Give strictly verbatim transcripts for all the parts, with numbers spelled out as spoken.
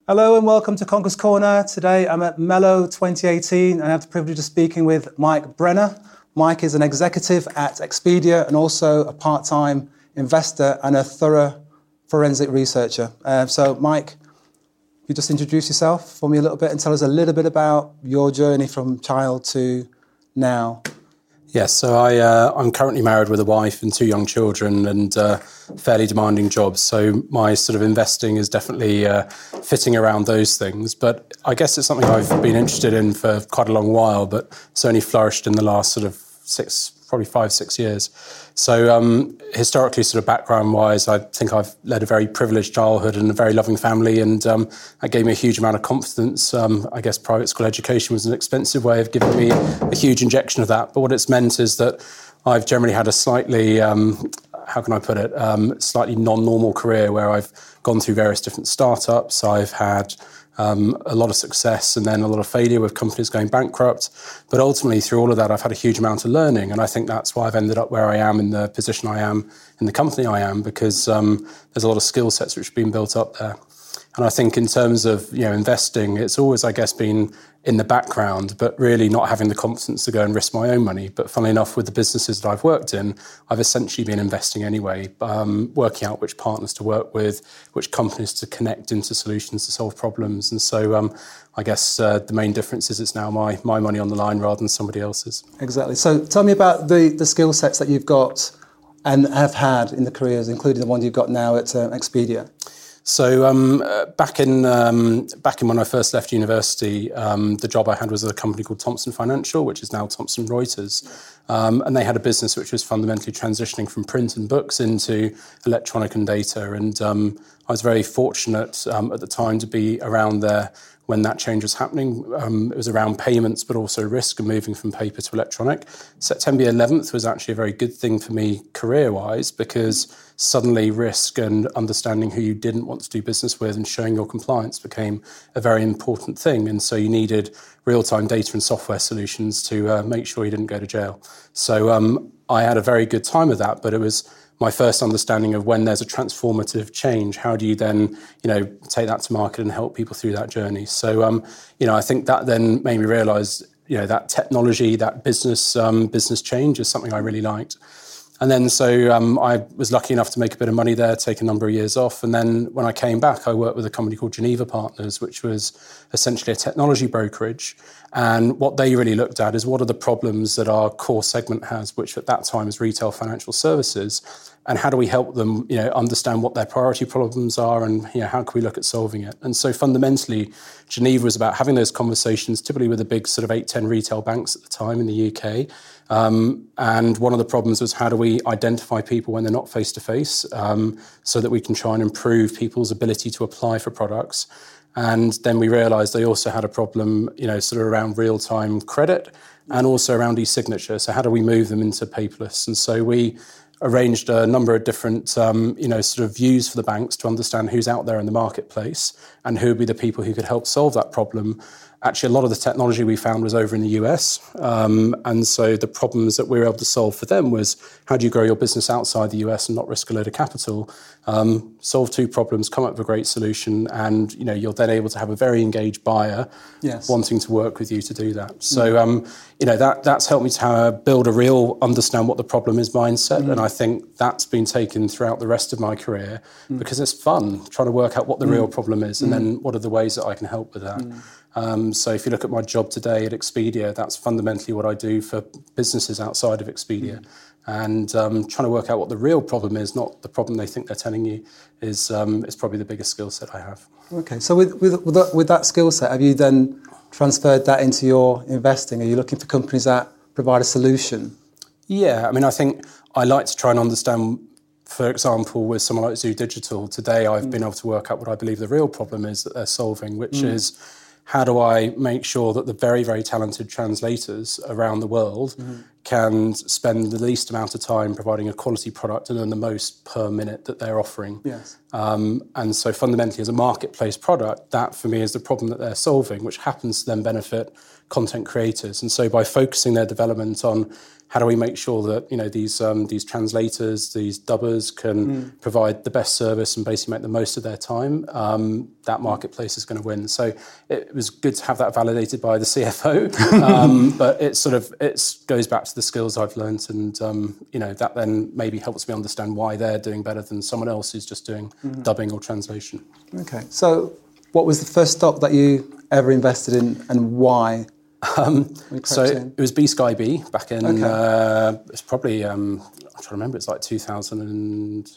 Hello and welcome to Conquer's Corner. Today I'm at Mello twenty eighteen and I have the privilege of speaking with Mike Brenner. Mike is an executive at Expedia and also a part-time investor and a thorough forensic researcher. Uh, so Mike, you just introduce yourself for me a little bit and tell us a little bit about your journey from child to now. Yes, so I, uh, I'm currently married with a wife and two young children and uh, fairly demanding jobs. So my sort of investing is definitely uh, fitting around those things. But I guess it's something I've been interested in for quite a long while, but it's only flourished in the last sort of six, probably five, six years. So um, historically, sort of background-wise, I think I've led a very privileged childhood and a very loving family, and um, that gave me a huge amount of confidence. Um, I guess private school education was an expensive way of giving me a huge injection of that. But what it's meant is that I've generally had a slightly, um, how can I put it, um, slightly non-normal career where I've gone through various different startups. I've had Um, a lot of success and then a lot of failure with companies going bankrupt. But ultimately, through all of that, I've had a huge amount of learning. And I think that's why I've ended up where I am in the position I am, in the company I am, because um, there's a lot of skill sets which have been built up there. And I think in terms of, you know, investing, it's always, I guess, been in the background, but really not having the confidence to go and risk my own money. But funnily enough, with the businesses that I've worked in, I've essentially been investing anyway, um, working out which partners to work with, which companies to connect into solutions to solve problems. And so um, I guess uh, the main difference is it's now my my money on the line rather than somebody else's. Exactly. So tell me about the, the skill sets that you've got and have had in the careers, including the one you've got now at uh, Expedia. So um, uh, back in um, back in when I first left university, um, the job I had was at a company called Thomson Financial, which is now Thomson Reuters, um, and they had a business which was fundamentally transitioning from print and books into electronic and data. And um, I was very fortunate um, at the time to be around there when that change was happening. Um, it was around payments, but also risk and moving from paper to electronic. September eleventh was actually a very good thing for me career-wise because suddenly risk and understanding who you didn't want to do business with and showing your compliance became a very important thing. And so you needed real-time data and software solutions to uh, make sure you didn't go to jail. So um, I had a very good time with that, but it was my first understanding of when there's a transformative change, how do you then, you know, take that to market and help people through that journey? So, um, you know, I think that then made me realise, you know, that technology, that business um, business change is something I really liked. And then so um, I was lucky enough to make a bit of money there, take a number of years off. And then when I came back, I worked with a company called Geneva Partners, which was essentially a technology brokerage. And what they really looked at is what are the problems that our core segment has, which at that time is retail financial services, and how do we help them, you know, understand what their priority problems are and, you know, how can we look at solving it? And so fundamentally, Geneva was about having those conversations, typically with the big sort of eight, ten retail banks at the time in the U K. Um, and one of the problems was how do we identify people when they're not face-to-face um, so that we can try and improve people's ability to apply for products. And then we realised they also had a problem, you know, sort of around real-time credit and also around e-signature. So how do we move them into paperless? And so we arranged a number of different, um, you know, sort of views for the banks to understand who's out there in the marketplace and who would be the people who could help solve that problem. Actually, a lot of the technology we found was over in the U S. Um, and so the problems that we were able to solve for them was how do you grow your business outside the U S and not risk a load of capital? Um, solve two problems, come up with a great solution, and you know you're then able to have a very engaged buyer yes. wanting to work with you to do that. So um, you know that that's helped me to have, build a real understand what the problem is mindset, mm. and I think that's been taken throughout the rest of my career mm. because it's fun trying to work out what the mm. real problem is, and mm. then what are the ways that I can help with that. Mm. Um, so if you look at my job today at Expedia, that's fundamentally what I do for businesses outside of Expedia. Mm. And um, trying to work out what the real problem is, not the problem they think they're telling you, is um, is probably the biggest skill set I have. Okay, so with with, with that, with that skill set, have you then transferred that into your investing? Are you looking for companies that provide a solution? Yeah, I mean, I think I like to try and understand, for example, with someone like Zoo Digital, today I've mm. been able to work out what I believe the real problem is that they're solving, which mm. is how do I make sure that the very, very talented translators around the world mm-hmm. can spend the least amount of time providing a quality product and earn the most per minute that they're offering. Yes. Um, and so fundamentally, as a marketplace product, that for me is the problem that they're solving, which happens to then benefit content creators. And so by focusing their development on how do we make sure that, you know, these um, these translators, these dubbers can mm. provide the best service and basically make the most of their time, um, that marketplace is going to win. So it was good to have that validated by the C F O, um, but it sort of it goes back to the skills I've learned, and um, you know, that then maybe helps me understand why they're doing better than someone else who's just doing mm. dubbing or translation. Okay, so what was the first stock that you ever invested in, and why? Um, so it was B Sky B back in, okay. uh, it's probably, um, I'm trying to remember, it's like two thousand and,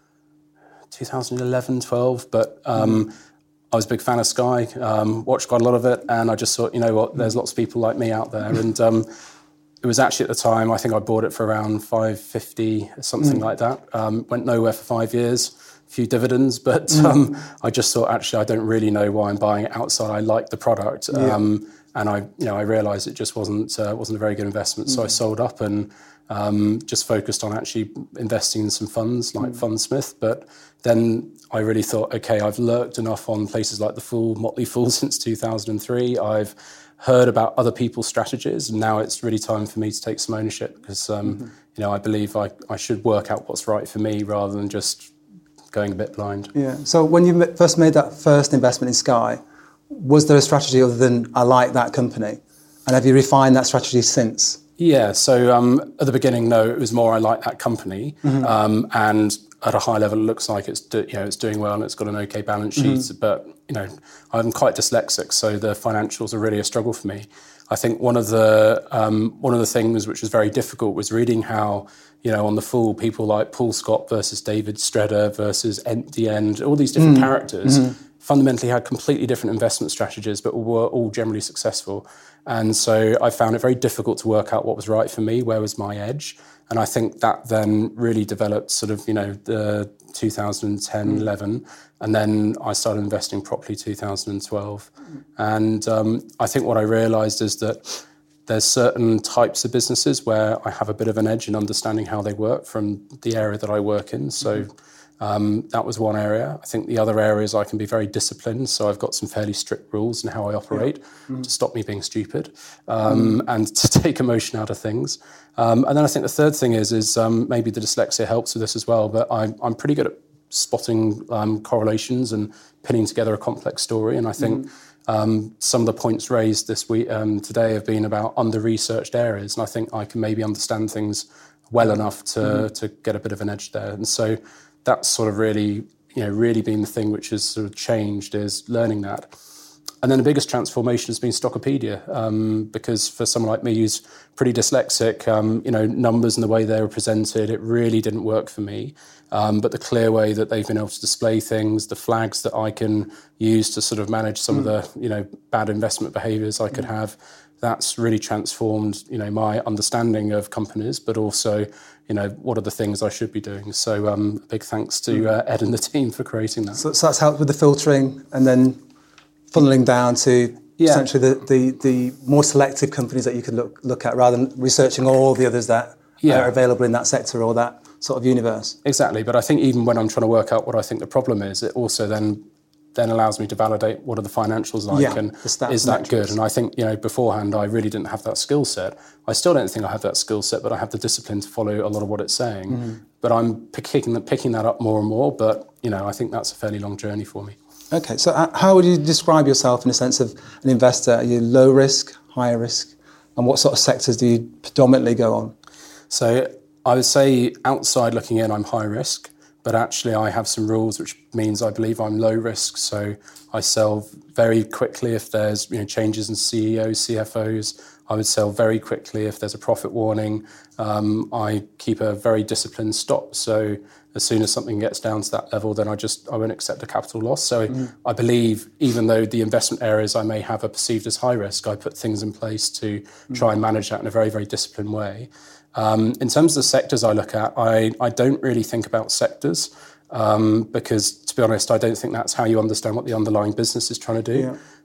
twenty eleven, twelve, but um, mm. I was a big fan of Sky, um, watched quite a lot of it, and I just thought, you know what, there's lots of people like me out there, and um, it was actually at the time, I think I bought it for around five fifty, something mm. like that, um, went nowhere for five years. Few dividends, but mm. um, I just thought, actually, I don't really know why I'm buying it outside. I like the product, yeah. um, and I, you know, I realised it just wasn't uh, wasn't a very good investment. Mm. So I sold up and um, just focused on actually investing in some funds like mm. Fundsmith. But then I really thought, okay, I've lurked enough on places like the Fool, Motley Fool since two thousand three. I've heard about other people's strategies, and now it's really time for me to take some ownership because um, mm-hmm. you know, I believe I, I should work out what's right for me rather than just going a bit blind. Yeah. So when you first made that first investment in Sky, was there a strategy other than I like that company? And have you refined that strategy since? Yeah. So um, at the beginning, no, it was more I like that company, mm-hmm. um, and at a high level, it looks like it's do, you know it's doing well and it's got an okay balance sheet. Mm-hmm. But you know, I'm quite dyslexic, so the financials are really a struggle for me. I think one of the um, one of the things which was very difficult was reading how, you know, on the Fool, people like Paul Scott versus David Stredder versus Empty End, all these different mm. characters mm-hmm. fundamentally had completely different investment strategies, but were all generally successful. And so I found it very difficult to work out what was right for me, where was my edge. And I think that then really developed sort of, you know, the two thousand ten, mm. eleven, and then I started investing properly two thousand twelve. Mm. And um, I think what I realised is that there's certain types of businesses where I have a bit of an edge in understanding how they work from the area that I work in. So mm-hmm. um, that was one area. I think the other areas I can be very disciplined. So I've got some fairly strict rules in how I operate yeah. mm-hmm. to stop me being stupid um, mm-hmm. and to take emotion out of things. Um, and then I think the third thing is, is um, maybe the dyslexia helps with this as well, but I'm, I'm pretty good at spotting um, correlations and pinning together a complex story. And I think mm-hmm. Um, some of the points raised this week um, today have been about under-researched areas, and I think I can maybe understand things well enough to mm-hmm. to get a bit of an edge there. And so that's sort of really, you know, really been the thing which has sort of changed is learning that. And then the biggest transformation has been Stockopedia, um, because for someone like me who's pretty dyslexic, um, you know, numbers and the way they were presented, it really didn't work for me. Um, but the clear way that they've been able to display things, the flags that I can use to sort of manage some mm. of the, you know, bad investment behaviours I could mm. have, that's really transformed, you know, my understanding of companies, but also, you know, what are the things I should be doing. So um, a big thanks to uh, Ed and the team for creating that. So, so that's helped with the filtering and then funneling down to yeah. essentially the, the, the more selective companies that you can look look at rather than researching all the others that yeah. are available in that sector or that sort of universe. Exactly, but I think even when I'm trying to work out what I think the problem is, it also then then allows me to validate what are the financials like yeah, and the stats is that metrics. good? And I think, you know, beforehand I really didn't have that skill set. I still don't think I have that skill set, but I have the discipline to follow a lot of what it's saying. Mm-hmm. But I'm picking, picking that up more and more, but, you know, I think that's a fairly long journey for me. Okay, so how would you describe yourself in the sense of an investor? Are you low risk, high risk? And what sort of sectors do you predominantly go on? So I would say outside looking in, I'm high risk, but actually I have some rules, which means I believe I'm low risk. So I sell very quickly if there's, you know, changes in C E Os, C F Os. I would sell very quickly if there's a profit warning. Um, I keep a very disciplined stop. So as soon as something gets down to that level, then I just I won't accept a capital loss. So mm. I believe even though the investment areas I may have are perceived as high risk, I put things in place to mm. try and manage that in a very, very disciplined way. Um, in terms of the sectors I look at, I, I don't really think about sectors um, because, to be honest, I don't think that's how you understand what the underlying business is trying to do. Yeah.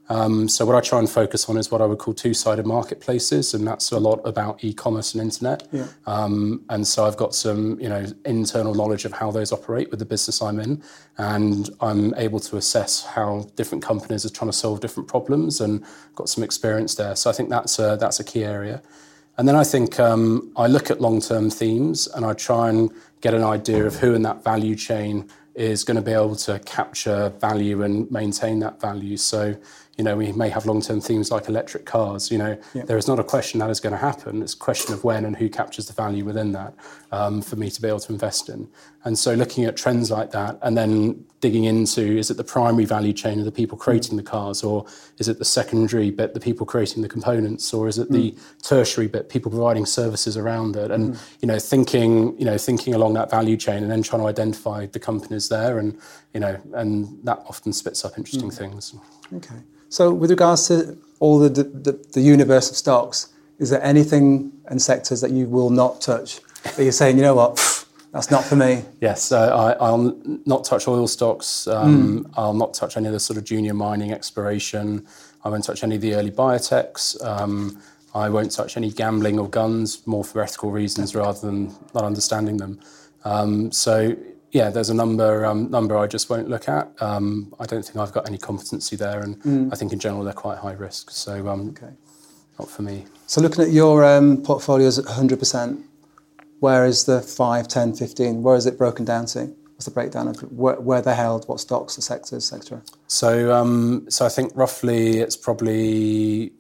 Um, so what I try and focus on is what I would call two-sided marketplaces, and that's a lot about e-commerce and internet. Yeah. Um, and so I've got some, you know, internal knowledge of how those operate with the business I'm in, and I'm able to assess how different companies are trying to solve different problems, and got some experience there. So I think that's a, that's a key area. And then I think um, I look at long-term themes, and I try and get an idea of who in that value chain is going to be able to capture value and maintain that value. So, you know, we may have long-term themes like electric cars. You know, yeah. There is not a question that is going to happen. It's a question of when and who captures the value within that um, for me to be able to invest in. And so looking at trends like that and then digging into, is it the primary value chain of the people creating mm. the cars, or is it the secondary bit, the people creating the components, or is it mm. the tertiary bit, people providing services around it? And, mm. you know, thinking, you know, thinking along that value chain and then trying to identify the companies there, and, you know, and that often spits up interesting mm. things. Okay. So with regards to all the, the, the universe of stocks, is there anything and sectors that you will not touch, that you're saying, you know what, pff, that's not for me? Yes, uh, I, I'll not touch oil stocks. Um, mm. I'll not touch any of the sort of junior mining exploration. I won't touch any of the early biotechs. Um, I won't touch any gambling or guns, more for ethical reasons rather than not understanding them. Um, so... Yeah, there's a number um, number I just won't look at. Um, I don't think I've got any competency there, and mm. I think in general they're quite high risk. So um, okay. Not for me. So looking at your um, portfolios at one hundred percent, where is the five, ten, fifteen? Where is it broken down to? What's the breakdown of where, where they're held, what stocks, the sectors, et cetera? So, um, so I think roughly it's probably...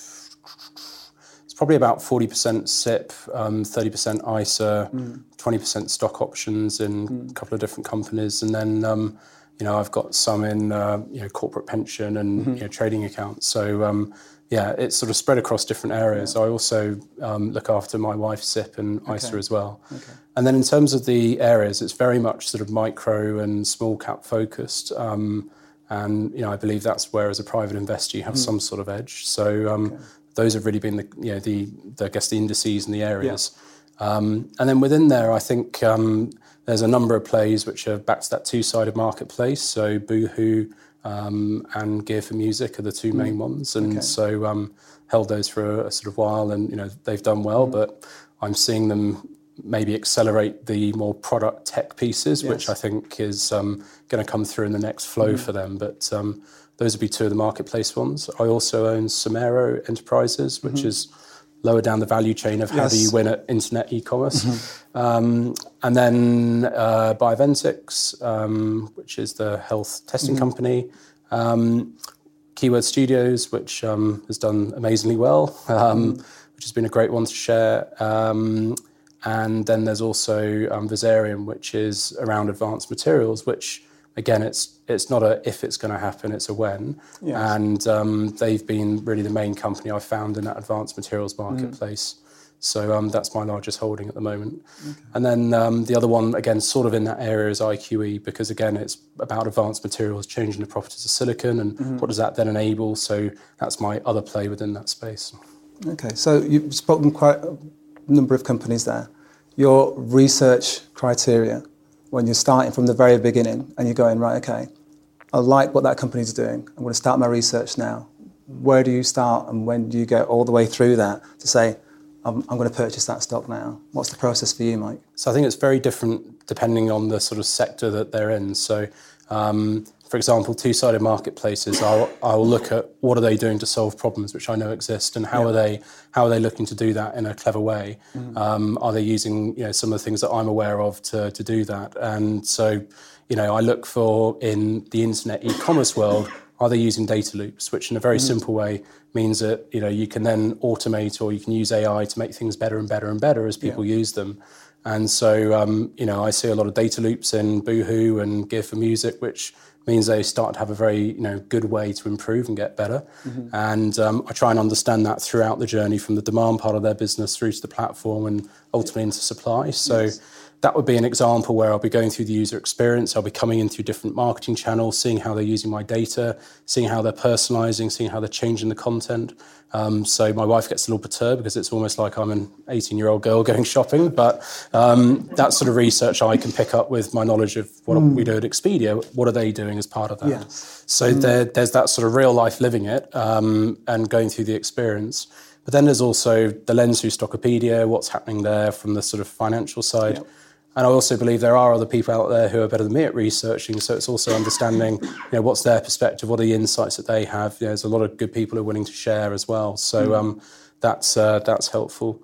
Probably about forty percent S I P, um, thirty percent I S A, mm. twenty percent stock options in mm. a couple of different companies, and then um, you know I've got some in uh, you know corporate pension and mm-hmm. you know trading accounts. So um, yeah, it's sort of spread across different areas. Yeah. I also um, look after my wife's S I P and okay. I S A as well. Okay. And then in terms of the areas, it's very much sort of micro and small cap focused. Um, and you know I believe that's where as a private investor you have mm. some sort of edge. So. Um, okay. Those have really been the, you know, the, the I guess the indices and the areas, yeah. um, and then within there, I think um, there's a number of plays which are back to that two-sided marketplace. So Boohoo um, and Gear for Music are the two main mm. ones, and okay. so um, held those for a, a sort of while, and you know they've done well, mm. but I'm seeing them maybe accelerate the more product tech pieces, yes. which I think is um, going to come through in the next flow mm. for them, but. Um, Those would be two of the marketplace ones. I also own Somero Enterprises, which mm-hmm. is lower down the value chain of how yes. do you win at internet e-commerce. Mm-hmm. Um, and then uh, Bioventix, um, which is the health testing mm-hmm. company. Um, Keyword Studios, which um, has done amazingly well, um, mm-hmm. which has been a great one to share. Um, and then there's also um, Visarium, which is around advanced materials, which... Again, it's it's not a if it's going to happen, it's a when. Yes. And um, they've been really the main company I've found in that advanced materials marketplace. Mm. So um, that's my largest holding at the moment. Okay. And then um, the other one, again, sort of in that area is I Q E, because again, it's about advanced materials, changing the properties of silicon, and mm-hmm. what does that then enable? So that's my other play within that space. Okay, so you've spoken quite a number of companies there. Your research criteria, when you're starting from the very beginning and you're going, right, okay, I like what that company's doing. I'm going to start my research now. Where do you start, and when do you get all the way through that to say, I'm, I'm going to purchase that stock now? What's the process for you, Mike? So I think it's very different depending on the sort of sector that they're in. So, um, for example, two-sided marketplaces, I'll, I'll look at what are they doing to solve problems which I know exist, and how yeah. are they how are they looking to do that in a clever way? Mm. Um, are they using you know some of the things that I'm aware of to to do that? And so, you know, I look for in the internet e-commerce world, are they using data loops, which in a very mm. simple way means that you know you can then automate, or you can use A I to make things better and better and better as people yeah. use them. And so, um, you know, I see a lot of data loops in Boohoo and Gear for Music, which means they start to have a very, you know, good way to improve and get better. Mm-hmm. And um, I try and understand that throughout the journey, from the demand part of their business through to the platform and ultimately into supply. So yes. that would be an example where I'll be going through the user experience. I'll be coming in through different marketing channels, seeing how they're using my data, seeing how they're personalizing, seeing how they're changing the content. Um, so my wife gets a little perturbed because it's almost like I'm an eighteen-year-old girl going shopping. But um, that sort of research I can pick up with my knowledge of what mm. we do at Expedia. What are they doing as part of that? Yes. So mm. there, there's that sort of real life living it um, and going through the experience. But then there's also the lens through Stockopedia, what's happening there from the sort of financial side. Yep. And I also believe there are other people out there who are better than me at researching. So it's also understanding, you know, what's their perspective, what are the insights that they have. You know, there's a lot of good people who are willing to share as well. So um, that's uh, that's helpful.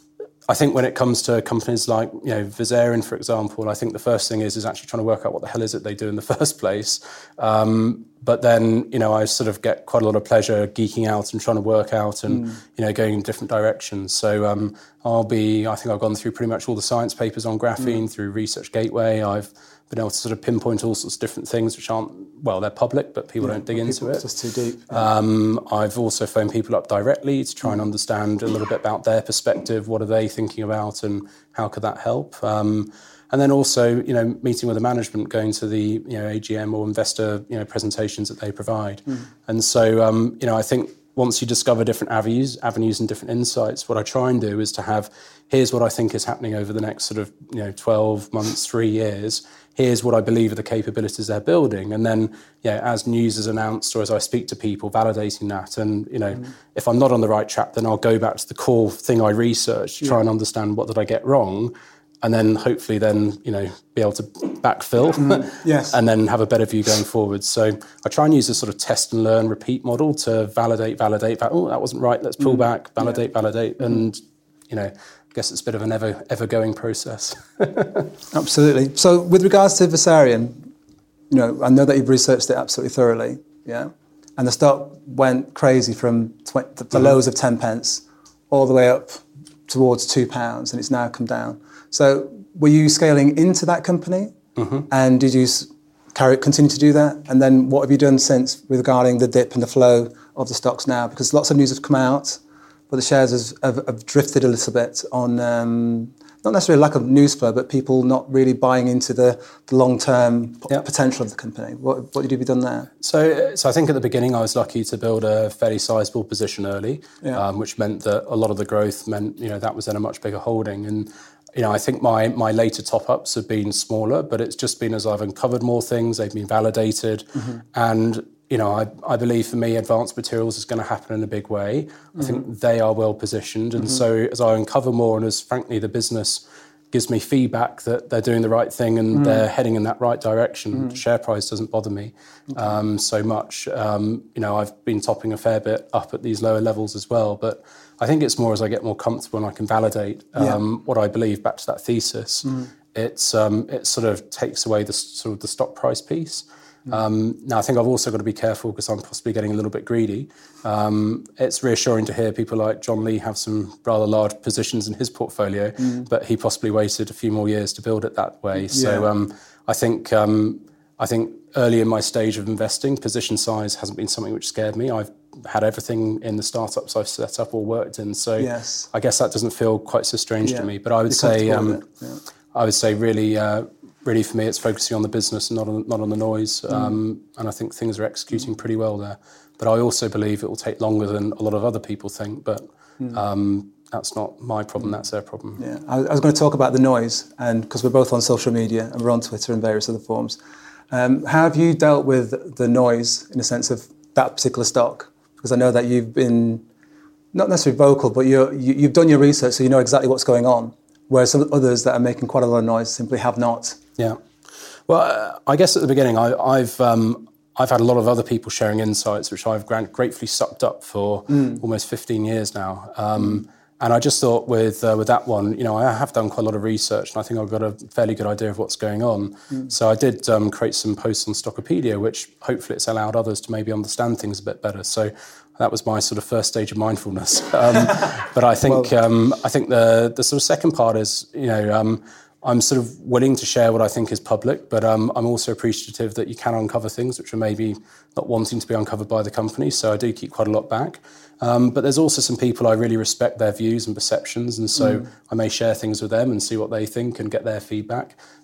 I think when it comes to companies like, you know, Vizarian, for example, I think the first thing is is actually trying to work out what the hell is it they do in the first place. Um, but then, you know, I sort of get quite a lot of pleasure geeking out and trying to work out and, mm. you know, going in different directions. So um, I'll be, I think I've gone through pretty much all the science papers on graphene mm. through Research Gateway. I've been able to sort of pinpoint all sorts of different things which aren't, well, they're public, but people yeah, don't dig into it. It's just too deep. Yeah. Um, I've also phoned people up directly to try and understand a little bit about their perspective. What are they thinking about and how could that help? Um, and then also, you know, meeting with the management, going to the, you know, A G M or investor, you know, presentations that they provide. Mm. And so, um, you know, I think once you discover different avenues, avenues and different insights, what I try and do is to have, here's what I think is happening over the next sort of, you know, twelve months, three years. Here's what I believe are the capabilities they're building. And then, you know, as news is announced or as I speak to people, validating that. And, you know, mm. if I'm not on the right track, then I'll go back to the core thing I researched, yeah. try and understand what did I get wrong. And then hopefully then, you know, be able to backfill mm. yes. and then have a better view going forward. So I try and use a sort of test and learn, repeat model to validate, validate, validate. Oh, that wasn't right. Let's pull mm. back, validate, yeah. validate. Mm. And, you know, I guess it's a bit of an ever, ever-going process. Absolutely. So with regards to Vizarian, you know, I know that you've researched it absolutely thoroughly, yeah? And the stock went crazy from tw- the mm-hmm. lows of ten pence all the way up towards two pounds, and it's now come down. So were you scaling into that company? Mm-hmm. And did you carry, continue to do that? And then what have you done since regarding the dip and the flow of the stocks now? Because lots of news have come out, but the shares has, have, have drifted a little bit on, um, not necessarily lack of news flow, but people not really buying into the, the long-term p- yep. potential of the company. What, what did you have done there? So, so I think at the beginning I was lucky to build a fairly sizable position early, yeah. um, which meant that a lot of the growth meant, you know, that was in a much bigger holding. And, you know, I think my, my later top-ups have been smaller, but it's just been as I've uncovered more things, they've been validated. Mm-hmm. And, you know, I, I believe for me, advanced materials is going to happen in a big way. Mm-hmm. I think they are well positioned. And mm-hmm. so as I uncover more and as, frankly, the business gives me feedback that they're doing the right thing and mm-hmm. they're heading in that right direction, mm-hmm. the share price doesn't bother me okay. um, so much. Um, you know, I've been topping a fair bit up at these lower levels as well, but I think it's more as I get more comfortable and I can validate um, yeah. what I believe back to that thesis. Mm. It's um, it sort of takes away the sort of the stock price piece. Mm. Um, now I think I've also got to be careful because I'm possibly getting a little bit greedy. Um, it's reassuring to hear people like John Lee have some rather large positions in his portfolio, mm. but he possibly waited a few more years to build it that way. Yeah. So um, I think um, I think early in my stage of investing, position size hasn't been something which scared me. I've had everything in the startups I've set up or worked in, so yes. I guess that doesn't feel quite so strange yeah. to me. But I would You're say, um, yeah. I would say, really, uh, really for me, it's focusing on the business and not on not on the noise. Mm. Um, and I think things are executing pretty well there. But I also believe it will take longer than a lot of other people think. But mm. um, that's not my problem; that's their problem. Yeah, I, I was going to talk about the noise, and because we're both on social media and we're on Twitter and various other forums. Um, how have you dealt with the noise in the sense of that particular stock? Because I know that you've been not necessarily vocal, but you're, you, you've done your research, so you know exactly what's going on. Whereas some others that are making quite a lot of noise simply have not. Yeah. Well, uh, I guess at the beginning, I, I've um, I've had a lot of other people sharing insights, which I've gratefully sucked up for mm. almost fifteen years now. Um, mm. And I just thought with uh, with that one, you know, I have done quite a lot of research, and I think I've got a fairly good idea of what's going on. Mm. So I did um, create some posts on Stockopedia, which hopefully it's allowed others to maybe understand things a bit better. So that was my sort of first stage of mindfulness. Um, but I think well, um, I think the the sort of second part is, you know, um, I'm sort of willing to share what I think is public, but um, I'm also appreciative that you can uncover things which are maybe not wanting to be uncovered by the company. So I do keep quite a lot back. Um, but there's also some people I really respect their views and perceptions, and so mm. I may share things with them and see what they think and get their feedback.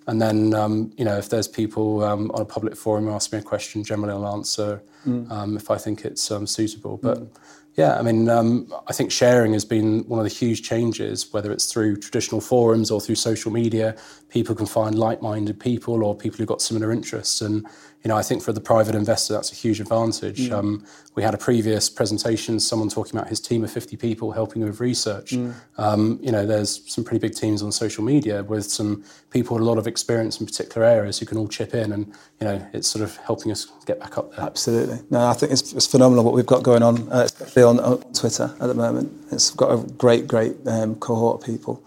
And then, um, you know, if there's people um, on a public forum who ask me a question, generally I'll answer mm. um, if I think it's um, suitable. But mm. yeah, I mean, um, I think sharing has been one of the huge changes, whether it's through traditional forums or through social media. People can find like-minded people or people who've got similar interests. And, you know, I think for the private investor, that's a huge advantage. Mm. Um, we had a previous presentation, someone talking about his team of fifty people helping with research. Mm. Um, you know, there's some pretty big teams on social media with some people with a lot of experience in particular areas who can all chip in, and, you know, it's sort of helping us get back up there. Absolutely. No, I think it's, it's phenomenal what we've got going on, uh, especially on, on Twitter at the moment. It's got a great, great um, cohort of people.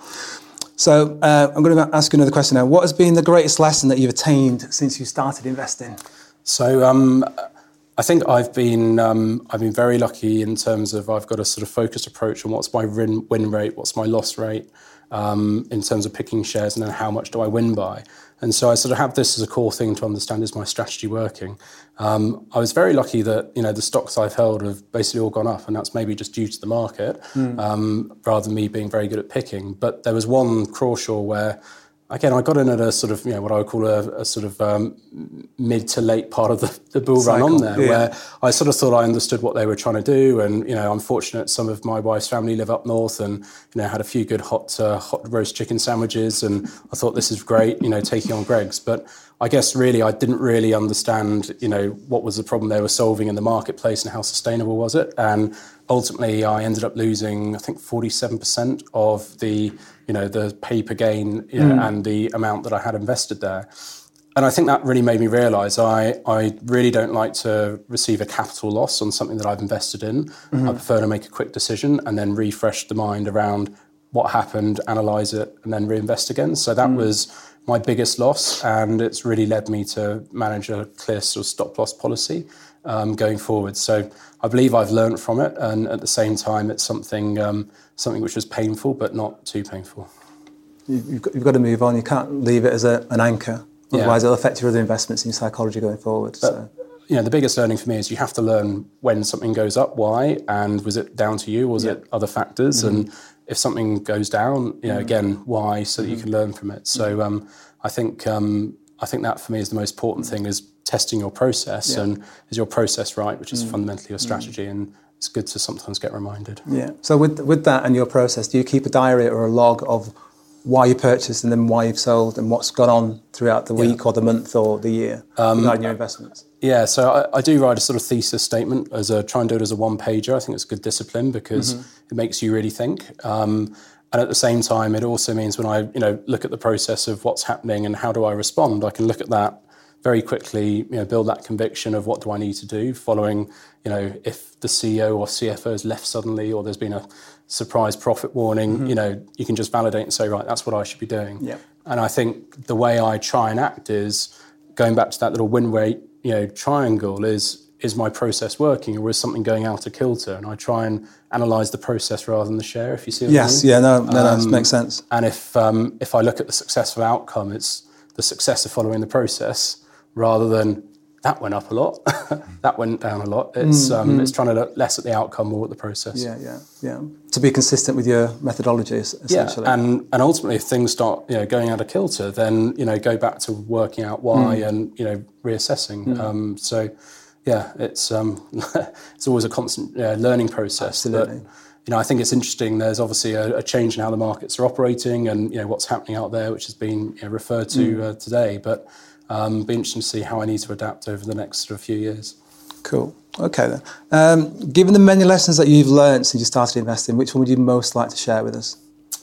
So uh, I'm going to ask you another question now. What has been the greatest lesson that you've attained since you started investing? So um, I think I've been um, I've been very lucky in terms of I've got a sort of focused approach on what's my win, win rate, what's my loss rate um, in terms of picking shares, and then how much do I win by. And so I sort of have this as a core thing to understand, is my strategy working? Um, I was very lucky that, you know, the stocks I've held have basically all gone up, and that's maybe just due to the market mm. um, rather than me being very good at picking. But there was one Crawshaw where, again, I got in at a sort of, you know, what I would call a, a sort of um, mid to late part of the, the bull Cycle. run on there, yeah. where I sort of thought I understood what they were trying to do. And, you know, I'm fortunate some of my wife's family live up north, and, you know, had a few good hot uh, hot roast chicken sandwiches. And I thought, this is great, you know, taking on Greggs. But I guess really I didn't really understand, you know, what was the problem they were solving in the marketplace and how sustainable was it. And ultimately I ended up losing, I think, forty-seven percent of the, you know, the paper gain, you know, mm. and the amount that I had invested there. And I think that really made me realise I, I really don't like to receive a capital loss on something that I've invested in. Mm-hmm. I prefer to make a quick decision and then refresh the mind around what happened, analyse it, and then reinvest again. So that mm. was my biggest loss, and it's really led me to manage a clear sort of stop loss policy um, going forward. So I believe I've learned from it, and at the same time, it's something um, something which was painful, but not too painful. You've got, you've got to move on. You can't leave it as a, an anchor. Otherwise, yeah. it'll affect your other investments and your psychology going forward. But, so. You know, the biggest learning for me is you have to learn when something goes up, why, and was it down to you, or was yeah. it other factors? Mm-hmm. And if something goes down, you know, mm-hmm. again, why, so that mm-hmm. you can learn from it. So um, I think um, I think that for me is the most important thing, is testing your process, yeah. and is your process right, which is mm-hmm. fundamentally your strategy. Mm-hmm. And it's good to sometimes get reminded. Yeah. So with with that and your process, do you keep a diary or a log of why you purchased and then why you've sold and what's gone on throughout the week yeah. or the month or the year um, regarding your investments? Yeah, so I, I do write a sort of thesis statement, as a try and do it as a one-pager. I think it's good discipline because mm-hmm. it makes you really think. Um, and at the same time, it also means when I, you know, look at the process of what's happening and how do I respond, I can look at that very quickly, you know, build that conviction of what do I need to do following, you know, if the C E O or C F O has left suddenly or there's been a surprise profit warning, mm-hmm. you know, you can just validate and say, right, that's what I should be doing. Yep. And I think the way I try and act is, going back to that little win rate, you know, triangle, is is my process working, or is something going out of kilter? And I try and analyse the process rather than the share, if you see what yes, I mean. Yes, yeah, no, no, um, no, it makes sense. And if um, if I look at the successful outcome, it's the success of following the process rather than that went up a lot, that went down a lot. It's mm, um, mm. it's trying to look less at the outcome, more at the process. Yeah, yeah, yeah. To be consistent with your methodologies, essentially. Yeah, and and ultimately, if things start, you know, going out of kilter, then, you know, go back to working out why mm. and, you know, reassessing. Mm. Um, so, yeah, it's um, it's always a constant uh, learning process. Absolutely. But, you know, I think it's interesting. There's obviously a, a change in how the markets are operating, and, you know, what's happening out there, which has been, you know, referred to mm. uh, today. But Um, be interesting to see how I need to adapt over the next sort of few years. Cool. Okay then. Um, given the many lessons that you've learned since you started investing, which one would you most like to share with us?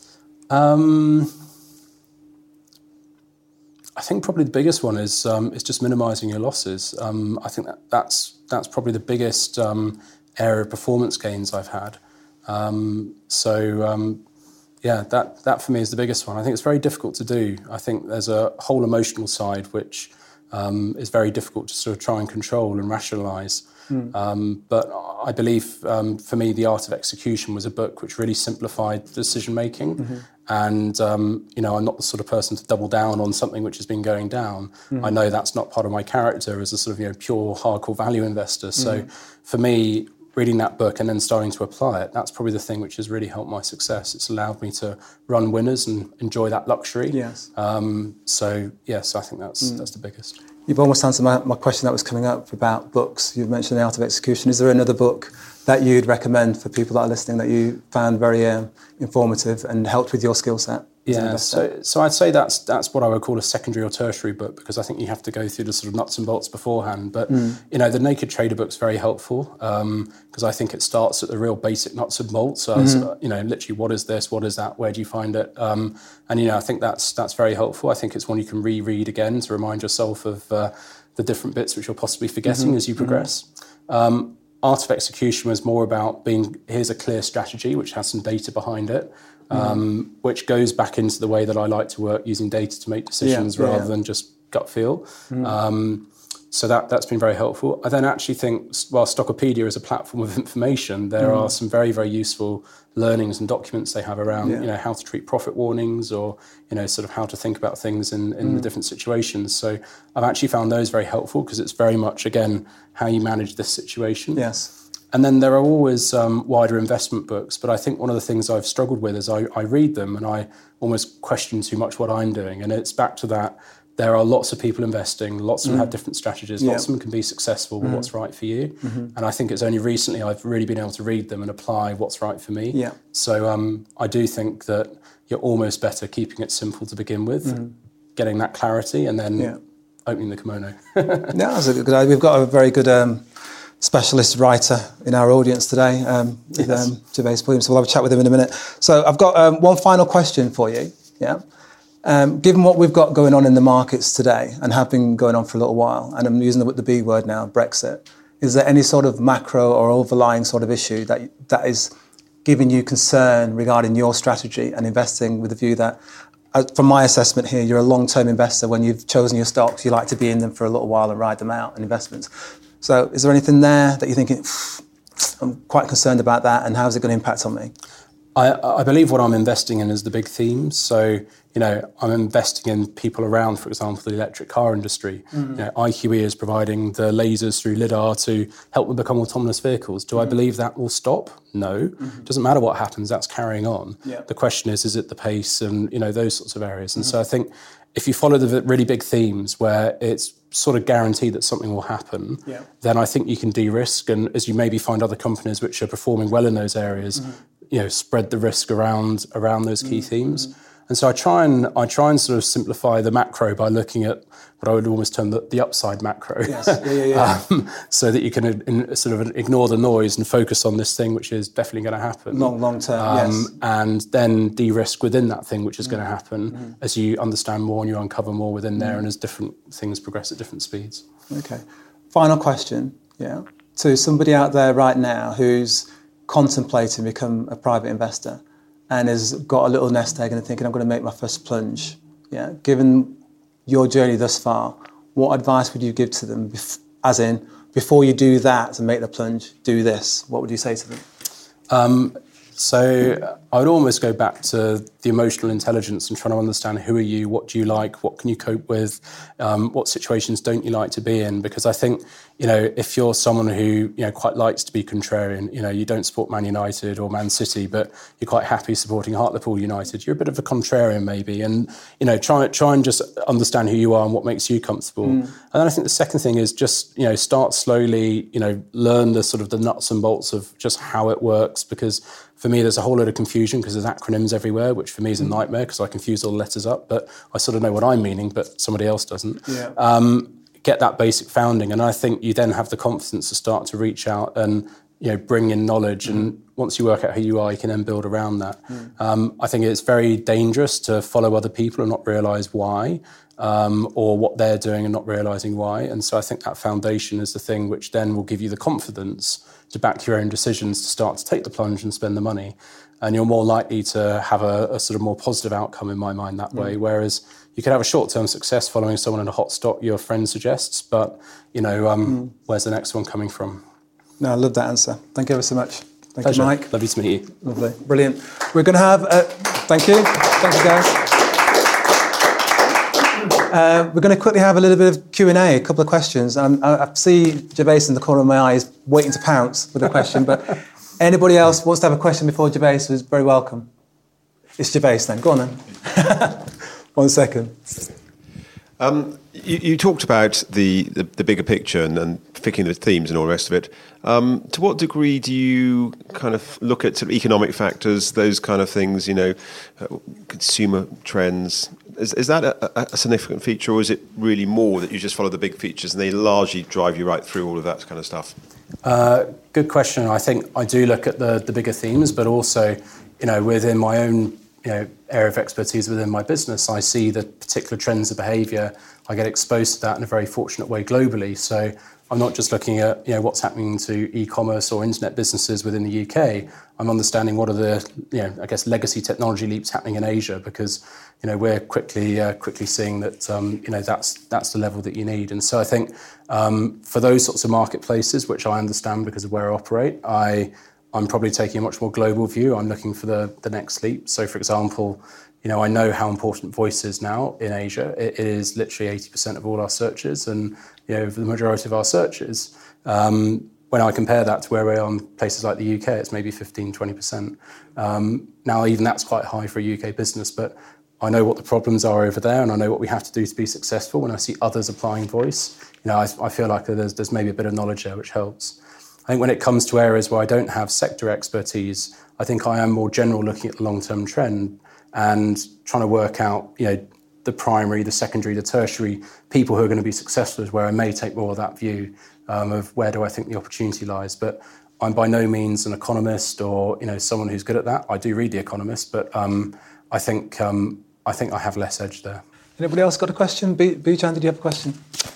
Um, I think probably the biggest one is um, is just minimising your losses. Um, I think that that's that's probably the biggest um, area of performance gains I've had. Um, so. Um, Yeah, that, that for me is the biggest one. I think it's very difficult to do. I think there's a whole emotional side which um, is very difficult to sort of try and control and rationalise. Mm. Um, but I believe, um, for me, The Art of Execution was a book which really simplified decision-making. Mm-hmm. And, um, you know, I'm not the sort of person to double down on something which has been going down. Mm. I know that's not part of my character as a sort of, you know, pure hardcore value investor. So mm. for me, reading that book and then starting to apply it, that's probably the thing which has really helped my success. It's allowed me to run winners and enjoy that luxury. Yes. Um, so, yes, I think that's mm. that's the biggest. You've almost answered my, my question that was coming up about books. You've mentioned The Art of Execution. Is there another book that you'd recommend for people that are listening that you found very um, informative and helped with your skill set? Yeah, so so I'd say that's that's what I would call a secondary or tertiary book, because I think you have to go through the sort of nuts and bolts beforehand. But mm. you know, the Naked Trader book's very helpful because um, I think it starts at the real basic nuts and bolts. So mm-hmm. as, you know, literally, what is this? What is that? Where do you find it? Um, and you know, I think that's that's very helpful. I think it's one you can reread again to remind yourself of uh, the different bits which you're possibly forgetting mm-hmm. as you progress. Mm-hmm. Um, Art of Execution was more about being, here's a clear strategy which has some data behind it. Um, mm. which goes back into the way that I like to work, using data to make decisions yeah, yeah, rather yeah. than just gut feel. Mm. Um, so that, that's been very helpful. I then actually think, while Stockopedia is a platform of information, there mm. are some very, very useful learnings and documents they have around, yeah. you know, how to treat profit warnings, or, you know, sort of how to think about things in, in mm. the different situations. So I've actually found those very helpful, because it's very much, again, how you manage this situation. Yes. And then there are always um, wider investment books, but I think one of the things I've struggled with is I, I read them and I almost question too much what I'm doing. And it's back to that, there are lots of people investing, lots of them mm. have different strategies, yeah. lots of them can be successful, but mm. what's right for you? Mm-hmm. And I think it's only recently I've really been able to read them and apply what's right for me. Yeah. So um, I do think that you're almost better keeping it simple to begin with, mm. getting that clarity, and then yeah. opening the kimono. Yeah, that's a good idea. We've got a very good... Um, specialist writer in our audience today, um, with, yes. um, Gervase Williams. So we'll have a chat with him in a minute. So I've got um, one final question for you. Yeah, um, given what we've got going on in the markets today and have been going on for a little while, and I'm using the, the B word now, Brexit, is there any sort of macro or overlying sort of issue that that is giving you concern regarding your strategy and investing, with the view that, uh, from my assessment here, you're a long-term investor. When you've chosen your stocks, you like to be in them for a little while and ride them out in investments. So is there anything there that you're thinking, I'm quite concerned about that, and how's it going to impact on me? I, I believe what I'm investing in is the big themes. So, you know, I'm investing in people around, for example, the electric car industry. Mm-hmm. You know, I Q E is providing the lasers through LiDAR to help them become autonomous vehicles. Do mm-hmm. I believe that will stop? No. Mm-hmm. Doesn't matter what happens, that's carrying on. Yeah. The question is, is it the pace and, you know, those sorts of areas? And mm-hmm. so I think if you follow the really big themes where it's sort of guaranteed that something will happen, yeah. then I think you can de-risk. And as you maybe find other companies which are performing well in those areas, mm-hmm. you know, spread the risk around around those key mm-hmm. themes. And so I try and I try and sort of simplify the macro by looking at what I would almost term the, the upside macro. Yes. Yeah, yeah, yeah. um, so that you can in, in, sort of ignore the noise and focus on this thing which is definitely going to happen. Long, long term, um, yes. And then de-risk within that thing which is mm-hmm. going to happen mm-hmm. as you understand more and you uncover more within there, mm-hmm. and as different things progress at different speeds. Okay. Final question, yeah, to somebody out there right now who's contemplating become a private investor and has got a little nest egg and thinking, I'm going to make my first plunge. Yeah. Given your journey thus far, what advice would you give to them? Bef- as in, before you do that and make the plunge, do this. What would you say to them? Um, so I would almost go back to the emotional intelligence and trying to understand who are you, what do you like, what can you cope with, um, what situations don't you like to be in? Because I think, you know, if you're someone who, you know, quite likes to be contrarian, you know, you don't support Man United or Man City, but you're quite happy supporting Hartlepool United, you're a bit of a contrarian maybe. And, you know, try, try and just understand who you are and what makes you comfortable. Mm. And then I think the second thing is just, you know, start slowly, you know, learn the sort of the nuts and bolts of just how it works. Because for me, there's a whole lot of confusion because there's acronyms everywhere, which for me is a nightmare because I confuse all the letters up, but I sort of know what I'm meaning, but somebody else doesn't. Yeah. Um, get that basic founding, and I think you then have the confidence to start to reach out and, you know, bring in knowledge, mm. and once you work out who you are, you can then build around that. Mm. Um, I think it's very dangerous to follow other people and not realise why, um, or what they're doing and not realising why, and so I think that foundation is the thing which then will give you the confidence to back your own decisions, to start to take the plunge and spend the money. And you're more likely to have a, a sort of more positive outcome in my mind that way. Mm. Whereas you could have a short-term success following someone in a hot stock your friend suggests, but, you know, um, mm. where's the next one coming from? No, I love that answer. Thank you ever so much. Thank Pleasure. you, Mike. Lovely to meet you. Lovely. Brilliant. We're going to have... A, thank you. Thank you, guys. Uh, we're going to quickly have a little bit of Q and A, a couple of questions. Um, I, I see Gervais in the corner of my eyes waiting to pounce with a question, but anybody else wants to have a question before Gervais is very welcome. It's Gervais then. Go on then. One second. Um, you, you talked about the, the, the bigger picture and, and picking the themes and all the rest of it. Um, to what degree do you kind of look at sort of economic factors, those kind of things, you know, uh, consumer trends? Is, is that a, a significant feature, or is it really more that you just follow the big features and they largely drive you right through all of that kind of stuff? Uh, good question. I think I do look at the, the bigger themes, but also, you know, within my own you know, area of expertise within my business, I see the particular trends of behaviour. I get exposed to that in a very fortunate way globally. So I'm not just looking at you know what's happening to e-commerce or internet businesses within the U K. I'm understanding what are the you know I guess legacy technology leaps happening in Asia, because you know we're quickly uh, quickly seeing that um, you know that's that's the level that you need. And so I think um, for those sorts of marketplaces, which I understand because of where I operate, I. I'm probably taking a much more global view. I'm looking for the, the next leap. So, for example, you know, I know how important voice is now in Asia. It, it is literally eighty percent of all our searches, and you know, the majority of our searches. Um, when I compare that to where we are in places like the U K, it's maybe fifteen, twenty percent. Um, now, even that's quite high for a U K business, but I know what the problems are over there, and I know what we have to do to be successful. When I see others applying voice, you know, I, I feel like there's, there's maybe a bit of knowledge there which helps. I think when it comes to areas where I don't have sector expertise, I think I am more general looking at the long-term trend and trying to work out, you know, the primary, the secondary, the tertiary people who are going to be successful is where I may take more of that view um, of where do I think the opportunity lies. But I'm by no means an economist or, you know, someone who's good at that. I do read The Economist, but um, I think um, I think I have less edge there. Anybody else got a question? Bijan, did you have a question?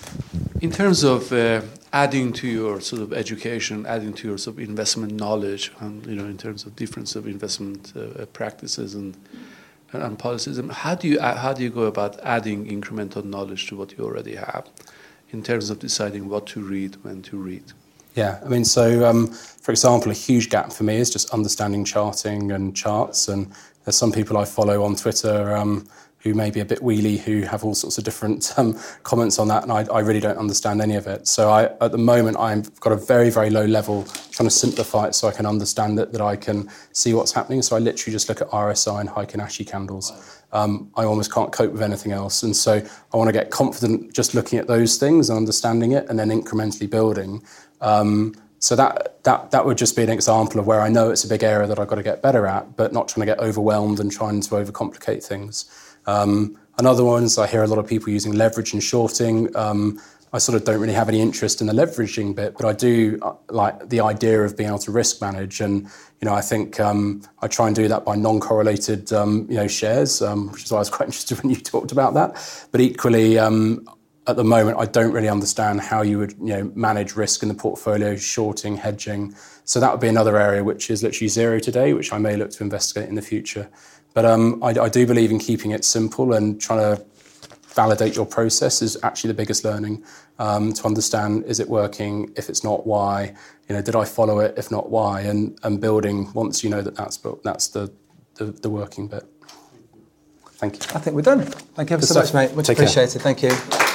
In terms of uh, adding to your sort of education, adding to your sort of investment knowledge, and you know, in terms of difference of investment uh, practices and and policies, how do you how do you go about adding incremental knowledge to what you already have, in terms of deciding what to read, when to read? Yeah, I mean, so um, for example, a huge gap for me is just understanding charting and charts. And there's some people I follow on Twitter Um, who may be a bit wheelie, who have all sorts of different um, comments on that, and I, I really don't understand any of it. So I, at the moment, I've got a very, very low level, trying to simplify it so I can understand it, that I can see what's happening. So I literally just look at R S I and Heikin Ashi candles. Um, I almost can't cope with anything else. And so I want to get confident just looking at those things and understanding it, and then incrementally building. Um, so that, that that would just be an example of where I know it's a big area that I've got to get better at, but not trying to get overwhelmed and trying to overcomplicate things. Um, another one is I hear a lot of people using leverage and shorting. Um, I sort of don't really have any interest in the leveraging bit, but I do uh, like the idea of being able to risk manage. And, you know, I think um, I try and do that by non-correlated, um, you know, shares, um, which is why I was quite interested when you talked about that. But equally, um, at the moment, I don't really understand how you would, you know, manage risk in the portfolio, shorting, hedging. So that would be another area which is literally zero today, which I may look to investigate in the future. But um, I, I do believe in keeping it simple and trying to validate your process is actually the biggest learning, um, to understand, is it working? If it's not, why? You know, did I follow it? If not, why? And and building, once you know that that's, that's the, the, the working bit. Thank you. I think we're done. Thank you ever so much, mate. Much appreciated. Thank you.